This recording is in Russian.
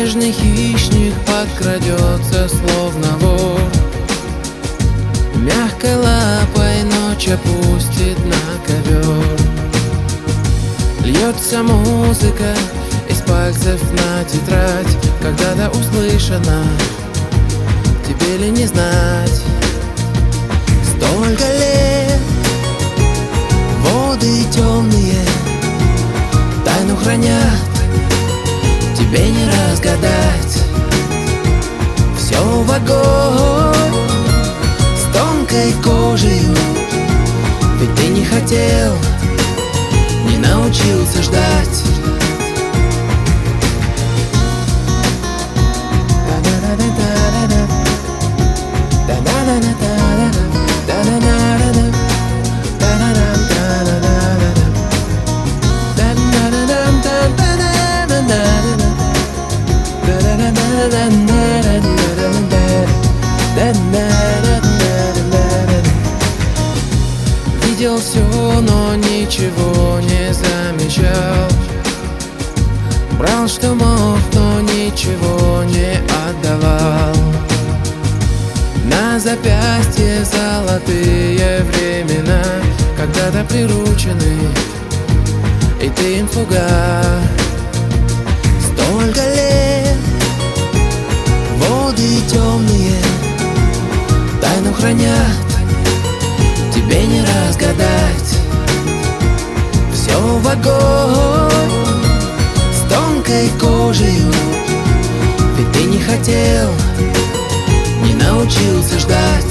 Нежный хищник подкрадется, словно вор, мягкой лапой ночь опустит на ковер. Льется музыка из пальцев на тетрадь, когда-то услышана, тебе ли не знать. Столько лет, воды темные тайну хранят, тебе не разгадать. Все в огонь с тонкой кожею, ведь ты не хотел, не научился ждать. Видел все, но ничего не замечал. Брал, что мог, но ничего не отдавал. На запястье золотые времена, когда-то приручены, и ты им слуга. Столько лет, воды темные тайну хранят, тебе не разгадать. Все в огонь с тонкой кожею, ведь ты не хотел, не научился ждать.